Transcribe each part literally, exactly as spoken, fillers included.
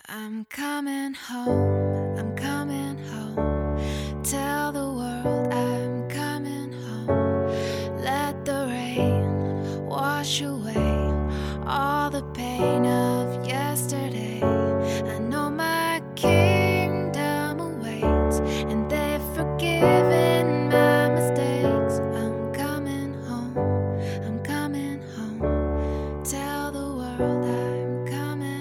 I'm coming home, I'm coming home. Tell the world I'm coming home. Let the rain wash away all the pain of yesterday. I know my kingdom awaits, and they've forgiven my mistakes. I'm coming home, I'm coming home. Tell the world I'm coming.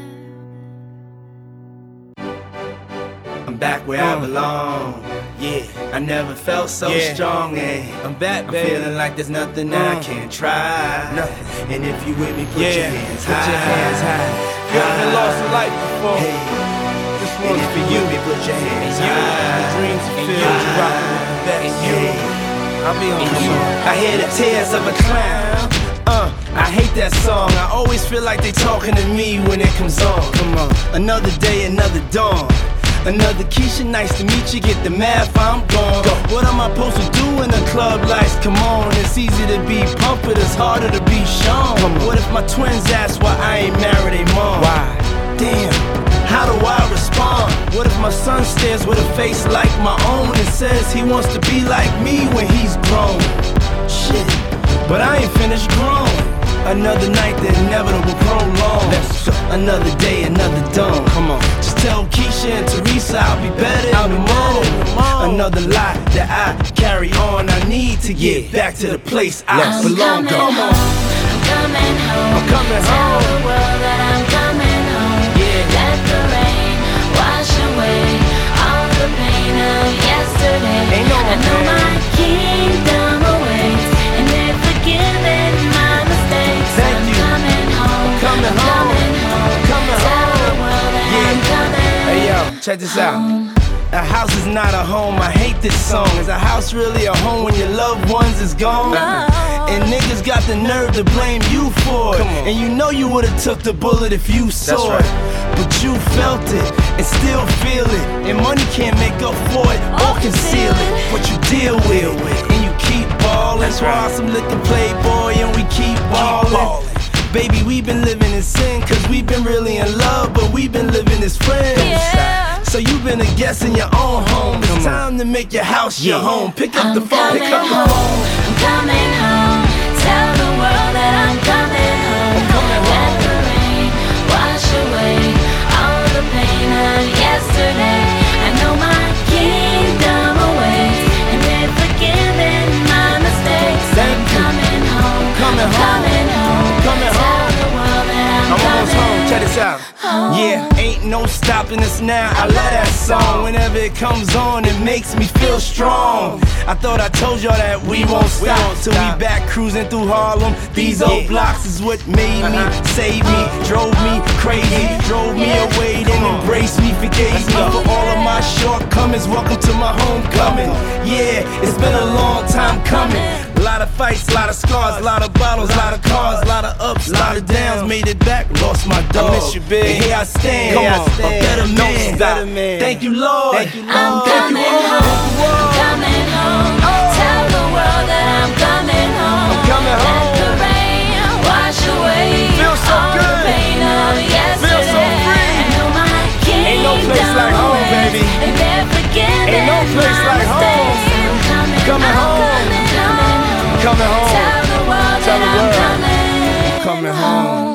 I'm back where I belong. Yeah, I never felt so yeah. strong. And I'm back, I'm baby. Feeling like there's nothing that I can't try. Nothing. And if you with me, put yeah. your hands put high. Put your hands high. You haven't lost a life before. Hey. This one's for you. Me, put your hands and high. You, the dreams are filled. You rockin' with the best. And you, I'll be on you. I hear the tears of a clown. Uh, I hate that song. I always feel like they talking to me when it comes on. Come on, another day, another dawn. Another Keisha, nice to meet you. Get the math, I'm gone. Go. What am I supposed to do when the club lights come on? It's easy to be pumped, but it's harder to be shown. What if my twins ask why I ain't married a mom? Why? Damn, how do I respond? What if my son stares with a face like my own and says he wants to be like me when he's grown? Shit, but I ain't finished growing. Another night, the inevitable prolong. Another day, another dawn. Come on, just tell Keisha and Teresa I'll be better in the morning. Another lie that I carry on. I need to get yeah. back to the place I I'm belong. Come home. on, I'm coming home. I'm coming Tell home. the world that I'm coming home. Yeah. Let the rain wash away all the pain of yesterday. Ain't no I know pain. my kingdom awaits, and they've forgiven my mistakes. Thank I'm you. coming home. I'm coming I'm home. coming home. Coming Tell home. the world that Yeah. I'm coming. Hey yo, check this out. A house is not a home, I hate this song. Is a house really a home when your loved ones is gone? No. And niggas got the nerve to blame you for it. And you know you would've took the bullet if you saw That's it. But you felt it and still feel it. And money can't make up for it or conceal it. But you deal with it and you keep ballin'. That's why some liquor playboy and we keep ballin'. Baby, we've been living in sin, cause we've been really in love, but we've been living as friends. Yeah. So you've been a guest in your own home. It's time to make your house your Yeah. home. Pick up I'm the phone, pick coming up the home. phone. I'm coming home. Tell the world that I'm coming home. I'm coming Let home. the rain wash away all the pain of yesterday. I know my kingdom awaits, and they've forgiven my mistakes. Thank I'm you. coming home. Coming I'm home. coming home. Coming Tell home. the world that I'm, I'm almost coming home, check this out. home. Yeah, ain't no stopping us now. I love that song. Whenever it comes on, it makes me feel strong. I thought I told y'all that we won't stop won't till stop. we back cruising through Harlem. These old Yeah. blocks is what made me, Uh-huh. saved me, drove me crazy, drove me Yeah. away, then embraced me, forgave me for all of my shortcomings. Welcome to my homecoming. Yeah, it's been a long time coming. A lot of fights, a lot of scars, a lot of bottles, a lot of cars, a lot of ups, a lot of downs. Made it back, lost my dog. I miss you, big. And here I stand, Come on. a better Don't man. stop. Better man. Thank you, Lord. Thank you, I'm Lord. Thank you, coming Lord. home. I'm coming home. Tell the world that I'm coming home. I'm coming Let home. the rain wash away Feel so all good. the pain of yesterday. Feel so free. I know my Ain't no place like home, kingdom baby. awaits, and they're forgiven Ain't no place my like home. mistakes. I'm coming, Coming I'm home. coming home. Coming home. Tell the world Tell that the I'm world. coming, Coming home.